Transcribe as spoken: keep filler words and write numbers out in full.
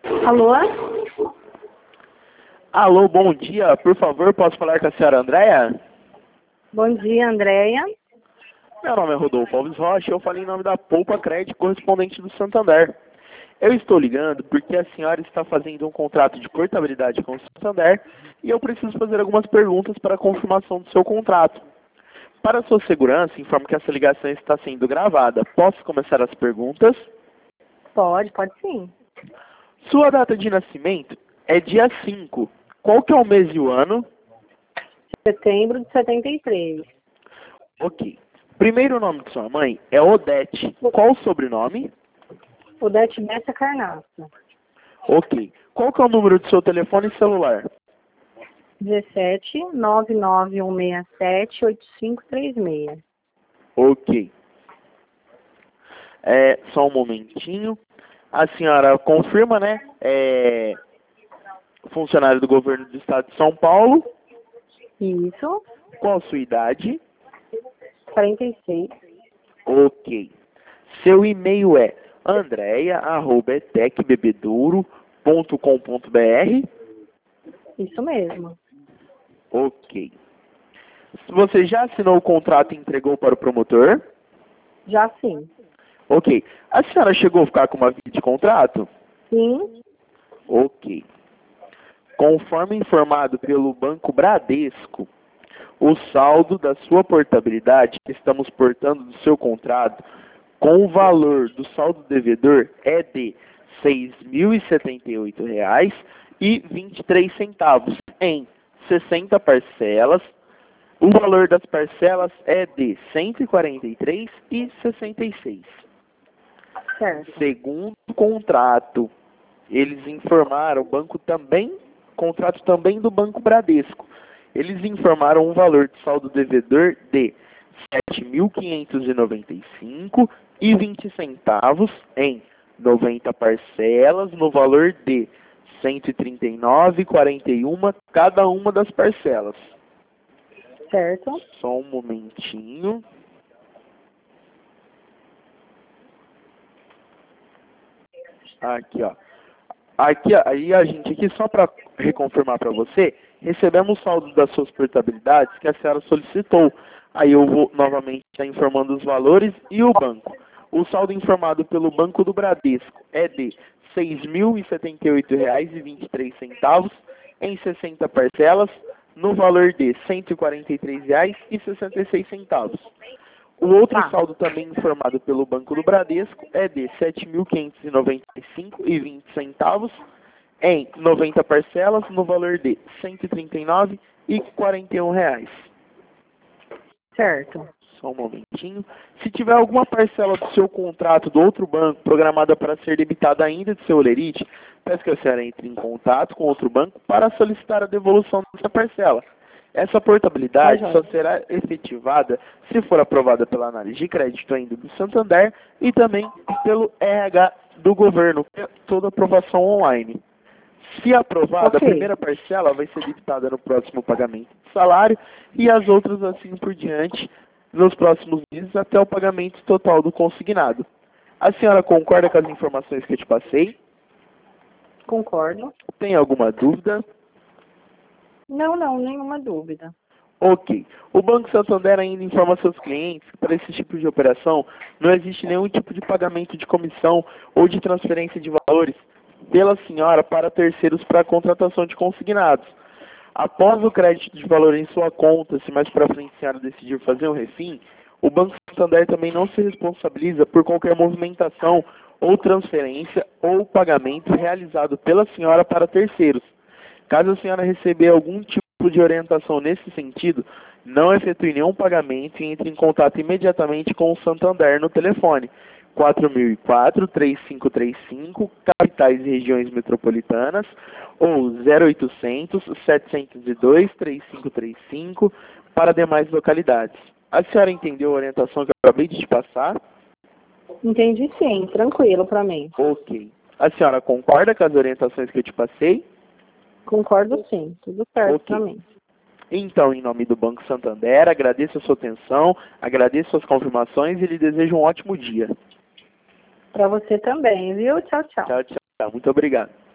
Alô? Alô, bom dia. Por favor, posso falar com a senhora Andréia? Bom dia, Andréia. Meu nome é Rodolfo Alves Rocha e eu falei em nome da Poupa Crédito, correspondente do Santander. Eu estou ligando porque a senhora está fazendo um contrato de portabilidade com o Santander e eu preciso fazer algumas perguntas para a confirmação do seu contrato. Para sua segurança, informo que essa ligação está sendo gravada. Posso começar as perguntas? Pode, pode sim. Sua data de nascimento é dia cinco. Qual que é o mês e o ano? Setembro de setenta e três. Ok. Primeiro nome de sua mãe é Odete. Qual o sobrenome? Odete Bessa Carnaça. Ok. Qual que é o número do seu telefone celular? dezessete, nove nove um seis sete, oito cinco três seis. Ok. É, só um momentinho. A senhora confirma, né? É funcionário do governo do estado de São Paulo. Isso. Qual a sua idade? quarenta e seis. Ok. Seu e-mail é andreia arroba etec bebedouro ponto com ponto br. Isso mesmo. Ok. Você já assinou o contrato e entregou para o promotor? Já sim. Ok. A senhora chegou a ficar com uma vida de contrato? Sim. Ok. Conforme informado pelo Banco Bradesco, o saldo da sua portabilidade que estamos portando do seu contrato com o valor do saldo devedor é de seis mil e setenta e oito reais e vinte e três centavos em sessenta parcelas. O valor das parcelas é de cento e quarenta e três reais e sessenta e seis centavos. Certo. Segundo o contrato, eles informaram, o banco também, contrato também do Banco Bradesco, eles informaram um valor de saldo devedor de sete mil quinhentos e noventa e cinco reais e vinte centavos em noventa parcelas, no valor de cento e trinta e nove reais e quarenta e um centavos cada uma das parcelas. Certo. Só um momentinho. Aqui, ó. Aqui, aí a gente aqui, só para reconfirmar para você, recebemos o saldo das suas portabilidades que a senhora solicitou. Aí eu vou novamente estar informando os valores e o banco. O saldo informado pelo Banco do Bradesco é de seis mil e setenta e oito reais e vinte e três centavos em sessenta parcelas, no valor de cento e quarenta e três reais e sessenta e seis centavos. O outro Tá. saldo também informado pelo Banco do Bradesco é de sete mil quinhentos e noventa e cinco reais e vinte centavos em noventa parcelas no valor de cento e trinta e nove reais e quarenta e um reais. Certo. Só um momentinho. Se tiver alguma parcela do seu contrato do outro banco programada para ser debitada ainda de seu olerite, peço que a senhora entre em contato com outro banco para solicitar a devolução dessa parcela. Essa portabilidade Tá, só joia. será efetivada se for aprovada pela análise de crédito ainda do Santander e também pelo R H do governo, que é toda aprovação online. Se aprovada, a Ok. primeira parcela vai ser debitada no próximo pagamento de salário e as outras assim por diante nos próximos meses até o pagamento total do consignado. A senhora concorda com as informações que eu te passei? Concordo. Tem alguma dúvida? Não, não, nenhuma dúvida. Ok. O Banco Santander ainda informa seus clientes que para esse tipo de operação não existe nenhum tipo de pagamento de comissão ou de transferência de valores pela senhora para terceiros para a contratação de consignados. Após o crédito de valor em sua conta, se mais para frente a senhora decidir fazer um refim, o Banco Santander também não se responsabiliza por qualquer movimentação ou transferência ou pagamento realizado pela senhora para terceiros. Caso a senhora receber algum tipo de orientação nesse sentido, não efetue nenhum pagamento e entre em contato imediatamente com o Santander no telefone quatro mil e quatro, três cinco três cinco, capitais e regiões metropolitanas, ou zero oitocentos, setecentos e dois, três cinco três cinco para demais localidades. A senhora entendeu a orientação que eu acabei de te passar? Entendi sim, tranquilo para mim. Ok. A senhora concorda com as orientações que eu te passei? Concordo sim, tudo certo Ok. para mim. Então, em nome do Banco Santander, agradeço a sua atenção, agradeço as confirmações e lhe desejo um ótimo dia. Para você também, viu? Tchau, tchau. Tchau, tchau. Muito obrigado.